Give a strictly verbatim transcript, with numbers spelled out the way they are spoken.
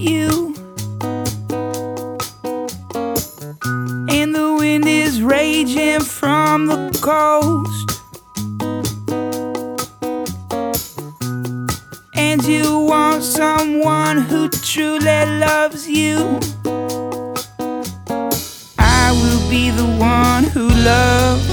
you. And the wind is raging from the coast, and you want someone who truly loves you. I will be the one who loves